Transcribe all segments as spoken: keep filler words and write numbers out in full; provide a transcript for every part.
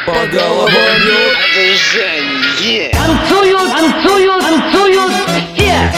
По головам бьет движение. Танцуют, танцуют, танцуют все.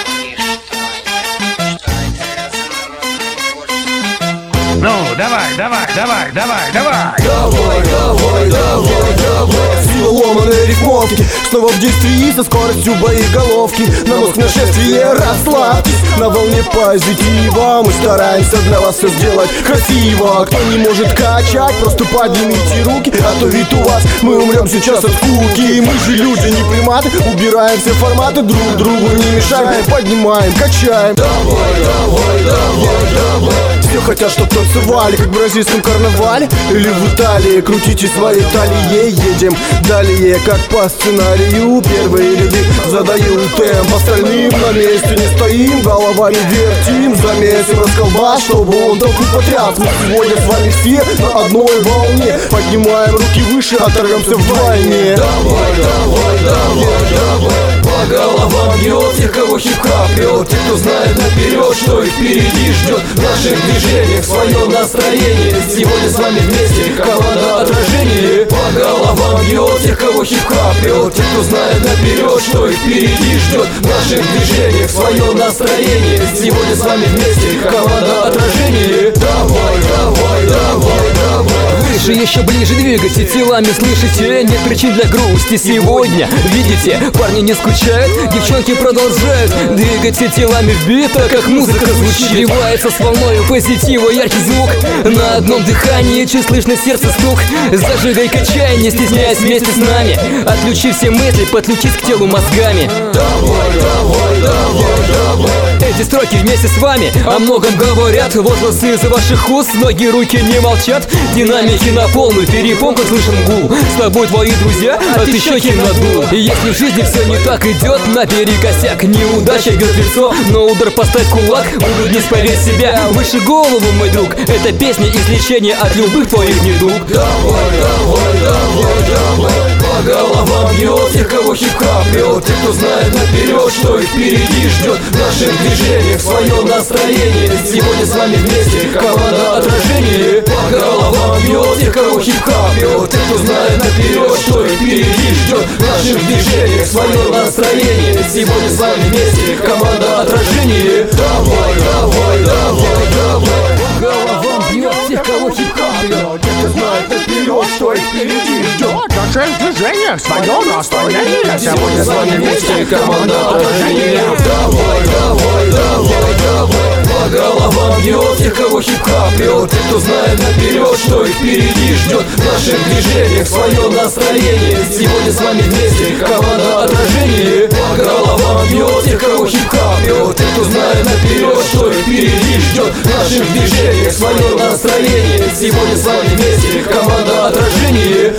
Ну, давай, давай, давай, давай, давай. Давай, давай, давай, давай. Сила ломаной рифмовки снова в действии со скоростью боеголовки. На мозг нашествие расслабьтесь. На волне позитива мы стараемся для вас все сделать красиво. Кто не может качать, просто поднимите руки, а то вид у вас, мы умрем сейчас от скуки. Мы же люди, не приматы, убираем все форматы, друг другу не мешаем, поднимаем, качаем. Давай, давай, давай, давай. Все хотят, чтоб танцевали, как в бразильском карнавале или в Италии. Крутите свои талии, едем далее, как по сценарию. Первые ряды задают темп, остальным на месте не стоим, головами вертим, замесим расколбас, чтобы он толпу потряс. Мы сегодня с вами все на одной волне, поднимаем руки выше, оторвемся вдвойне. Давай, давай, давай, давай. По головам бьет тех, кого хип-хап бьет. Те, кто знает наперед, что их впереди ждет. В наших движениях свое настроение. Сегодня с вами вместе команда отражение. По головам бьет тех, кого хип-хап бьет. Те, кто знает наперед, что их впереди ждет. В наших движениях свое настроение. Сегодня с вами вместе команда отражение. Давай, давай, давай, давай. Выше, еще ближе двигайте телами, слышите? Нет причин для грусти сегодня. Видите, парни не скучают, девчонки продолжают. Двигайте телами в бита, как музыка звучит. Сливается с волною позитива яркий звук. На одном дыхании чуть слышно сердце стук. Зажигай, качай, не стесняясь вместе с нами. Отключи все мысли, подключись к телу мозгами. Давай, давай, давай, давай. Эти строки вместе с вами о многом говорят. Возгласы из ваших уст, ноги, руки не молчат. Динамики на полную перепонку, слышен гул. С тобой твои друзья, а ты щеки надул. И если в жизни все не так идет, наперекосяк, неудача бьет лицо, но удар поставь кулак, улыбнись, поверь в себя. Выше голову, мой друг, это песня излечения от любых твоих недуг. Давай, давай, давай, давай. По головам бьет тех, кого хип-хап бьет. Те, кто знает наперед, что их впереди ждет. В наших движениях свое настроение. Сегодня с вами вместе команда отражение. По головам бьет тех, кого хип-хап бьет. Те, кто знает наперед, что их впереди ждет. В наших движениях свое настроение. Сегодня с вами вместе команда отражение. Давай, давай, давай, давай. По головам бьет тех, кого хип-хап бьет. Те, кто знает наперед, что их впереди ждет. Наше движение, свое настроение. Сегодня с вами вместе команда отражение. Давай, давай, давай, давай. По головам бьет тех, кого хип-хап бьет. Те, кто знает наперед, что их впереди ждет. В наших движениях свое настроение. Сегодня с вами вместе команда отражение. По головам бьет тех, кого хип-хап бьет. Те, кто знает наперед, что их впереди ждет. В наших движениях свое настроение. Сегодня с вами вместе команда отражение.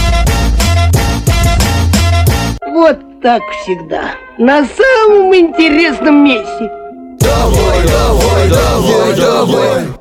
Вот так всегда. На самом интересном месте. Давай, давай, давай, давай.